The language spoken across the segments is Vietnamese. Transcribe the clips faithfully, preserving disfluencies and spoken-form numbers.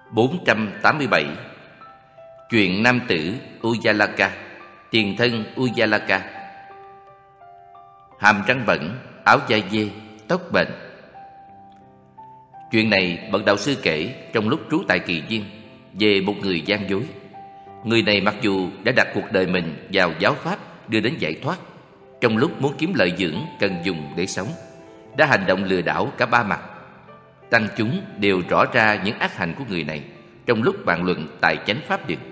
bốn trăm tám mươi bảy. Chuyện nam tử Ujjalaka, tiền thân Ujjalaka. Hàm răng bẩn, áo da dê, tóc bệnh. Chuyện này bậc đạo sư kể trong lúc trú tại Kỳ Viên về một người gian dối. Người này mặc dù đã đặt cuộc đời mình vào giáo pháp đưa đến giải thoát, trong lúc muốn kiếm lợi dưỡng cần dùng để sống, đã hành động lừa đảo cả ba mặt. Tăng chúng đều rõ ra những ác hành của người này trong lúc bàn luận tại chánh pháp đường.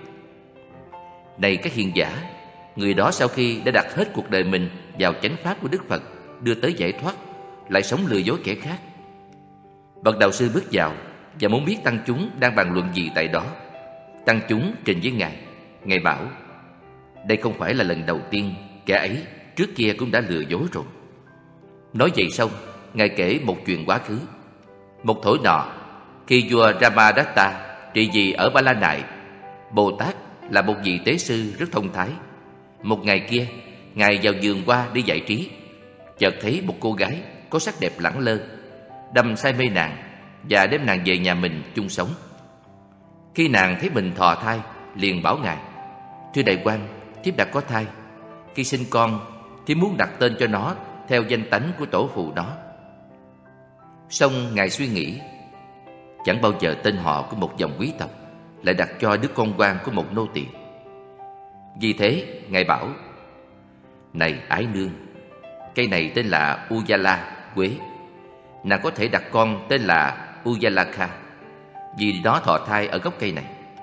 Này các hiền giả, người đó sau khi đã đặt hết cuộc đời mình vào chánh pháp của Đức Phật đưa tới giải thoát, lại sống lừa dối kẻ khác. Bậc đạo sư bước vào và muốn biết tăng chúng đang bàn luận gì tại đó. Tăng chúng trình với Ngài. Ngài bảo: đây không phải là lần đầu tiên, kẻ ấy trước kia cũng đã lừa dối rồi. Nói vậy xong, Ngài kể một chuyện quá khứ. Một thổi nọ, khi vua Ramadatta trị vì ở Ba La Nại, Bồ Tát là một vị tế sư rất thông thái. Một ngày kia, Ngài vào vườn hoa đi giải trí, chợt thấy một cô gái có sắc đẹp lẳng lơ, đâm say mê nàng và đem nàng về nhà mình chung sống. Khi nàng thấy mình thọ thai, liền bảo Ngài: thưa đại quan, thiếp đã có thai. Khi sinh con, thiếp muốn đặt tên cho nó theo danh tánh của tổ phụ nó. Xong Ngài suy nghĩ, chẳng bao giờ tên họ của một dòng quý tộc lại đặt cho đứa con quan của một nô tỳ. Vì thế Ngài bảo: này ái nương, cây này tên là Ujjala, quế. Nàng có thể đặt con tên là Ujjalaka, vì nó thọ thai ở gốc cây này.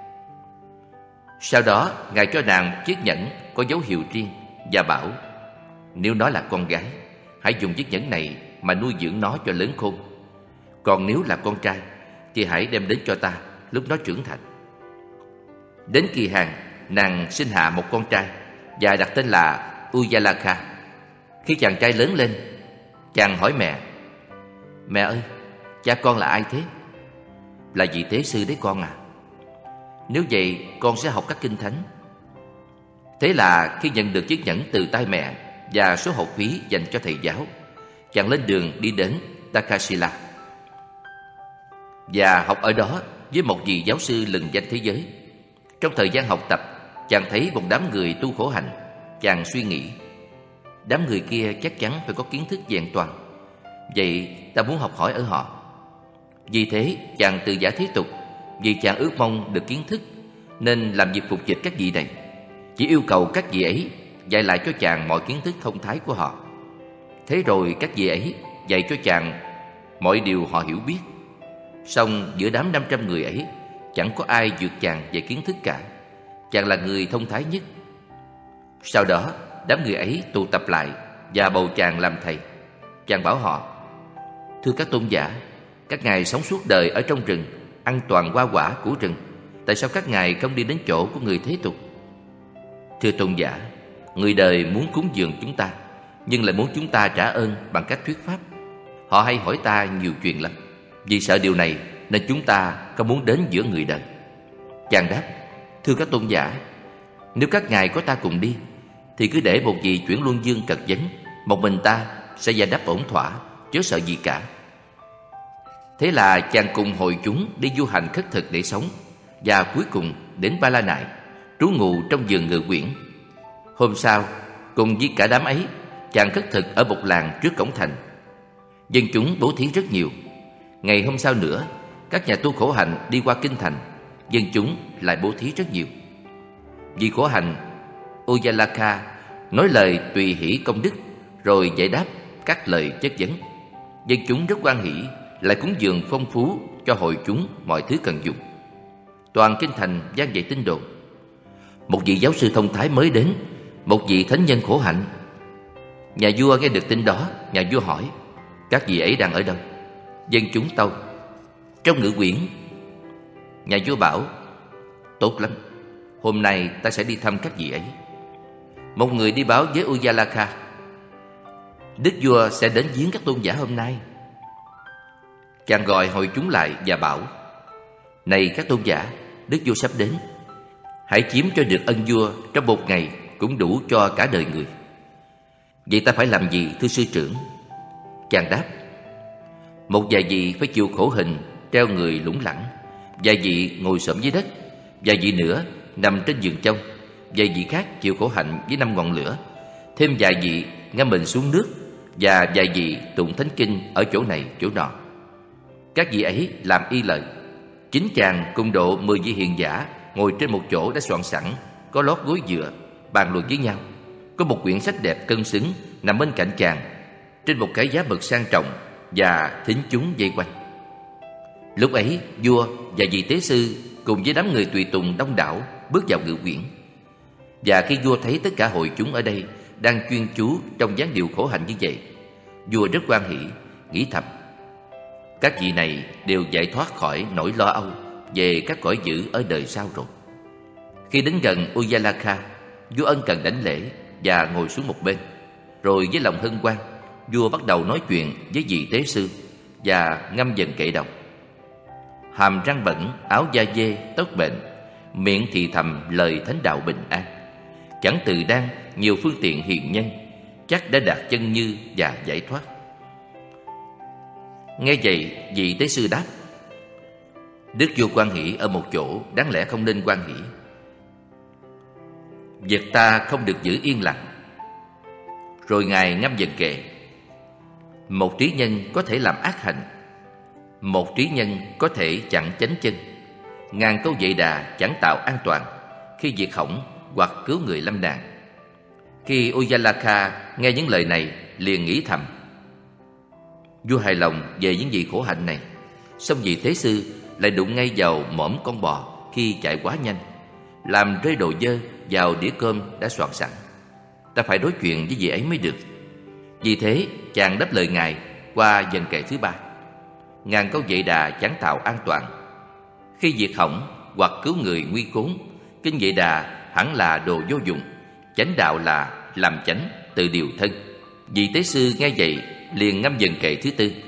Sau đó Ngài cho nàng chiếc nhẫn có dấu hiệu riêng và bảo: nếu nó là con gái, hãy dùng chiếc nhẫn này mà nuôi dưỡng nó cho lớn khôn. Còn nếu là con trai thì hãy đem đến cho ta lúc nó trưởng thành. Đến kỳ hạn, nàng sinh hạ một con trai và đặt tên là Ujjalaka. Khi chàng trai lớn lên, chàng hỏi mẹ: mẹ ơi, cha con là ai thế? Là vị tế sư đấy con à. Nếu vậy con sẽ học các kinh thánh. Thế là khi nhận được chiếc nhẫn từ tay mẹ và số học phí dành cho thầy giáo, chàng lên đường đi đến Takasila và học ở đó với một vị giáo sư lừng danh thế giới. Trong thời gian học tập, chàng thấy một đám người tu khổ hạnh. Chàng suy nghĩ, đám người kia chắc chắn phải có kiến thức vẹn toàn, vậy ta muốn học hỏi ở họ. Vì thế chàng tự giả thế tục, vì chàng ước mong được kiến thức nên làm việc phục dịch các vị này, chỉ yêu cầu các vị ấy dạy lại cho chàng mọi kiến thức thông thái của họ. Thế rồi các vị ấy dạy cho chàng mọi điều họ hiểu biết. Song giữa đám năm trăm người ấy, chẳng có ai vượt chàng về kiến thức cả. Chàng là người thông thái nhất. Sau đó đám người ấy tụ tập lại và bầu chàng làm thầy. Chàng bảo họ: thưa các tôn giả, các ngài sống suốt đời ở trong rừng, ăn toàn hoa quả của rừng, tại sao các ngài không đi đến chỗ của người thế tục? Thưa tôn giả, người đời muốn cúng dường chúng ta, nhưng lại muốn chúng ta trả ơn bằng cách thuyết pháp. Họ hay hỏi ta nhiều chuyện lắm. Vì sợ điều này nên chúng ta không muốn đến giữa người đời. Chàng đáp: thưa các tôn giả, nếu các ngài có ta cùng đi, thì cứ để một vị chuyển luân dương cật vấn, một mình ta sẽ giải đáp ổn thỏa, chớ sợ gì cả. Thế là chàng cùng hội chúng đi du hành khất thực để sống, và cuối cùng đến Ba La Nại, trú ngụ trong vườn Ngự Quyển. Hôm sau, cùng với cả đám ấy, chàng khất thực ở một làng trước cổng thành. Dân chúng bố thí rất nhiều. Ngày hôm sau nữa, các nhà tu khổ hạnh đi qua kinh thành, dân chúng lại bố thí rất nhiều. Vì khổ hạnh Ujjalaka nói lời tùy hỷ công đức, rồi giải đáp các lời chất vấn. Dân chúng rất hoan hỷ, lại cúng dường phong phú cho hội chúng mọi thứ cần dùng. Toàn kinh thành vang dậy tin đồn: một vị giáo sư thông thái mới đến, một vị thánh nhân khổ hạnh. Nhà vua nghe được tin đó, nhà vua hỏi: các vị ấy đang ở đâu? Dân chúng tâu: trong Ngự Quyển. Nhà vua bảo: tốt lắm, hôm nay ta sẽ đi thăm các vị ấy. Một người đi báo với Ujjalaka: đức vua sẽ đến viếng các tôn giả hôm nay. Chàng gọi hội chúng lại và bảo: này các tôn giả, đức vua sắp đến. Hãy chiếm cho được ân vua trong một ngày cũng đủ cho cả đời người. Vậy ta phải làm gì thưa sư trưởng? Chàng đáp: một vài vị phải chịu khổ hình, treo người lủng lẳng, vài vị ngồi xổm dưới đất, vài vị nữa nằm trên giường trong, vài vị khác chịu khổ hạnh với năm ngọn lửa, thêm vài vị ngâm mình xuống nước, và vài vị tụng thánh kinh ở chỗ này chỗ nọ. Các vị ấy làm y lời. Chính chàng cùng độ mười vị hiền giả ngồi trên một chỗ đã soạn sẵn, có lót gối dựa, bàn luận với nhau. Có một quyển sách đẹp cân xứng nằm bên cạnh chàng, trên một cái giá bậc sang trọng, và thính chúng vây quanh. Lúc ấy vua và vị tế sư cùng với đám người tùy tùng đông đảo bước vào ngự quyển. Và khi vua thấy tất cả hội chúng ở đây đang chuyên chú trong dáng điệu khổ hạnh như vậy, vua rất hoan hỷ, nghĩ thầm: các vị này đều giải thoát khỏi nỗi lo âu về các cõi dữ ở đời sau rồi. Khi đến gần Ujalakha, vua ân cần đảnh lễ và ngồi xuống một bên. Rồi với lòng hân hoan, vua bắt đầu nói chuyện với vị tế sư và ngâm dần kệ đọc: hàm răng bẩn, áo da dê, tóc bệnh, miệng thì thầm lời thánh đạo bình an. Chẳng từ đang nhiều phương tiện hiền nhân, chắc đã đạt chân như và giải thoát. Nghe vậy, vị tế sư đáp: đức vua hoan hỷ ở một chỗ đáng lẽ không nên hoan hỷ. Việc ta không được giữ yên lặng. Rồi ngài ngâm dần kệ: một trí nhân có thể làm ác hành, một trí nhân có thể chặn chánh chân. Ngàn câu dạy đà chẳng tạo an toàn khi việc hỏng hoặc cứu người lâm nạn. Khi Ujalakha nghe những lời này, liền nghĩ thầm: vua hài lòng về những vị khổ hạnh này, song vị tế sư lại đụng ngay vào mõm con bò khi chạy quá nhanh, làm rơi đồ dơ vào đĩa cơm đã soạn sẵn. Ta phải đối chuyện với vị ấy mới được. Vì thế chàng đáp lời ngài qua dần kệ thứ ba: ngàn câu dạy đà chẳng tạo an toàn khi việc hỏng hoặc cứu người nguy khốn. Kinh dạy đà hẳn là đồ vô dụng, chánh đạo là làm chánh tự điều thân. Vị tế sư nghe vậy liền ngâm dần kệ thứ tư: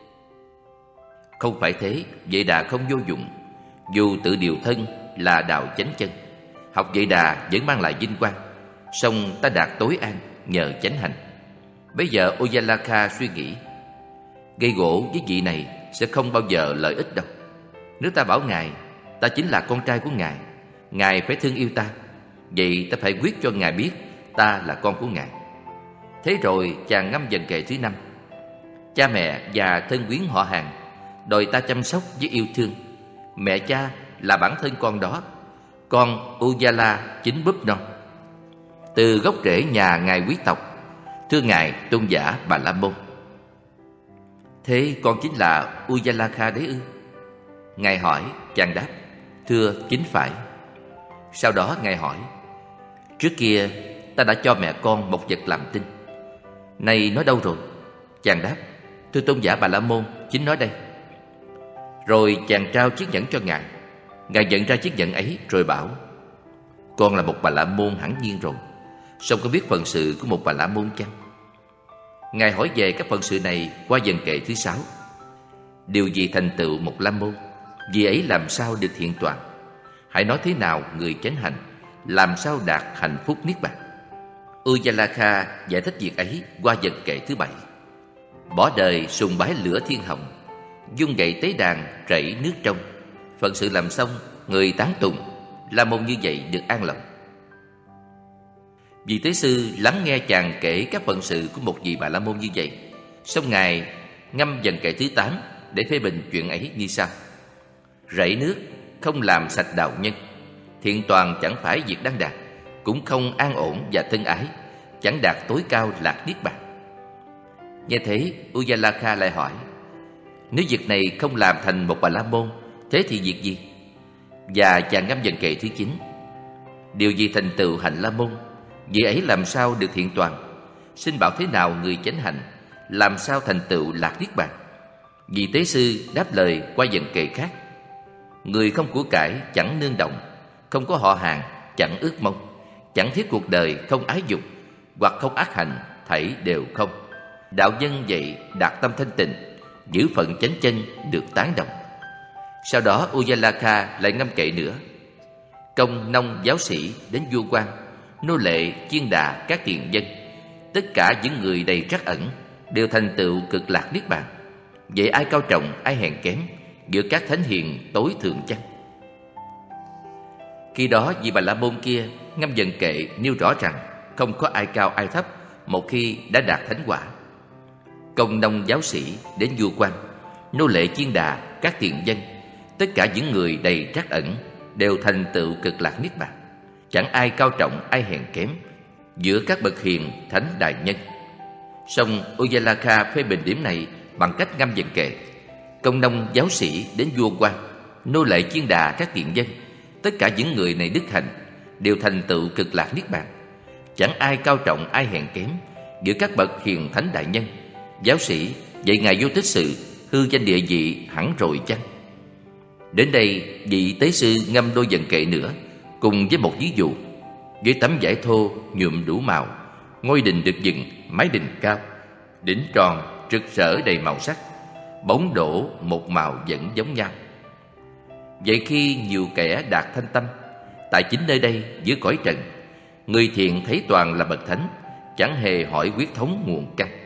không phải thế, dạy đà không vô dụng. Dù tự điều thân là đạo chánh chân, học dạy đà vẫn mang lại vinh quang, song ta đạt tối an nhờ chánh hành. Bây giờ Ujalakha suy nghĩ: gây gỗ với vị này sẽ không bao giờ lợi ích đâu. Nếu ta bảo ngài ta chính là con trai của ngài, ngài phải thương yêu ta, vậy ta phải quyết cho ngài biết ta là con của ngài. Thế rồi chàng ngâm dần kệ thứ năm: cha mẹ và thân quyến họ hàng đòi ta chăm sóc với yêu thương. Mẹ cha là bản thân con đó, con Ujala chính búp non. Từ gốc rễ nhà ngài quý tộc, thưa ngài tôn giả Bà La Môn. Thế con chính là Ujalakha đấy ư? Ngài hỏi. Chàng đáp: thưa, chính phải. Sau đó ngài hỏi: trước kia ta đã cho mẹ con một vật làm tin, nay nó đâu rồi? Chàng đáp: thưa tôn giả Bà La Môn, chính nó đây. Rồi chàng trao chiếc nhẫn cho ngài. Ngài nhận ra chiếc nhẫn ấy rồi bảo: con là một Bà La Môn hẳn nhiên rồi, song có biết phận sự của một Bà La Môn chăng? Ngài hỏi về các phận sự này qua dần kệ thứ sáu: điều gì thành tựu một La Môn, vì ấy làm sao được thiện toàn? Hãy nói thế nào người chánh hành, làm sao đạt hạnh phúc niết bàn? Ujalakha giải thích việc ấy qua dần kệ thứ bảy: bỏ đời sùng bái lửa thiên hồng, dung gậy tế đàn rảy nước trong. Phận sự làm xong, người tán tùng, La Môn như vậy được an lòng. Vị tế sư lắng nghe chàng kể các phận sự của một vị Bà La Môn như vậy, xong ngài ngâm dần kệ thứ tám để phê bình chuyện ấy như sau: rảy nước không làm sạch đạo nhân, thiện toàn chẳng phải việc đáng đạt, cũng không an ổn và thân ái, chẳng đạt tối cao lạc niết bàn. Nghe thế, Ujalakha lại hỏi: nếu việc này không làm thành một Bà La Môn, thế thì việc gì? Và chàng ngâm dần kệ thứ chín: điều gì thành tựu hạnh La Môn, vì ấy làm sao được thiện toàn? Xin bảo thế nào người chánh hạnh, làm sao thành tựu lạc niết bàn? Vị tế sư đáp lời qua dần kệ khác: người không của cải chẳng nương động, không có họ hàng chẳng ước mong, chẳng thiết cuộc đời không ái dục, hoặc không ác hành, thảy đều không. Đạo nhân vậy đạt tâm thanh tịnh, giữ phận chánh chân được tán đồng. Sau đó Ujalakha lại ngâm kệ nữa: công nông giáo sĩ đến vua quan, nô lệ chiên đà các tiền dân, tất cả những người đầy trắc ẩn đều thành tựu cực lạc niết bàn. Vậy ai cao trọng ai hèn kém, giữa các thánh hiền tối thượng chăng? Khi đó vị Bà La Môn kia ngâm dần kệ nêu rõ rằng không có ai cao ai thấp một khi đã đạt thánh quả. Công nông giáo sĩ đến vua quan, nô lệ chiên đà, các tiền dân, tất cả những người đầy trắc ẩn đều thành tựu cực lạc niết bàn. Chẳng ai cao trọng ai hèn kém giữa các bậc hiền thánh đại nhân. Song Ujalaka phê bình điểm này bằng cách ngâm dần kệ: công nông giáo sĩ đến vua quan, nô lệ chiên đà, các tiền dân, tất cả những người này đức hạnh đều thành tựu cực lạc niết bàn. Chẳng ai cao trọng ai hèn kém giữa các bậc hiền thánh đại nhân. Giáo sĩ vậy ngài vô tích sự, hư danh địa vị hẳn rồi chăng? Đến đây vị tế sư ngâm đôi dần kệ nữa, cùng với một ví dụ: với tấm vải thô nhuộm đủ màu, ngôi đình được dựng mái đình cao, đỉnh tròn rực rỡ đầy màu sắc, bóng đổ một màu vẫn giống nhau. Vậy khi nhiều kẻ đạt thanh tâm, tại chính nơi đây giữa cõi trần, người thiện thấy toàn là bậc thánh, chẳng hề hỏi huyết thống nguồn căn.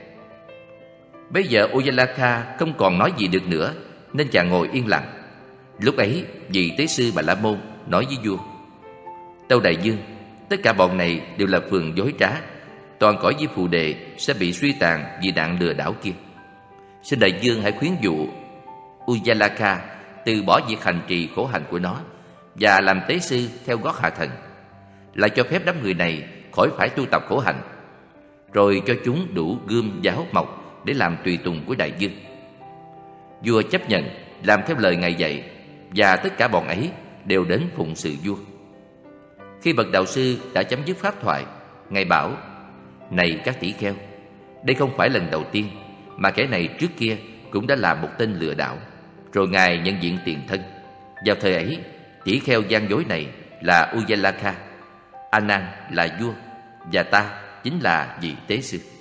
Bây giờ Ujalaka không còn nói gì được nữa, nên chàng ngồi yên lặng. Lúc ấy vị tế sư Bà La Môn nói với vua: Tâu đại dương, tất cả bọn này đều là phường dối trá, toàn cõi với phù đề sẽ bị suy tàn vì nạn lừa đảo kia. Xin đại dương hãy khuyến dụ Ujalaka từ bỏ việc hành trì khổ hạnh của nó và làm tế sư theo gót hạ thần, lại cho phép đám người này khỏi phải tu tập khổ hạnh, rồi cho chúng đủ gươm giáo mộc để làm tùy tùng của đại dương. Vua chấp nhận làm theo lời ngài dạy, và tất cả bọn ấy đều đến phụng sự vua. Khi bậc đạo sư đã chấm dứt pháp thoại, ngài bảo: Này các tỷ kheo, đây không phải lần đầu tiên mà kẻ này trước kia cũng đã là một tên lừa đảo, rồi ngài nhận diện tiền thân. Vào thời ấy, tỷ kheo gian dối này là Ujalaka, A Nan là vua, và ta chính là vị tế sư.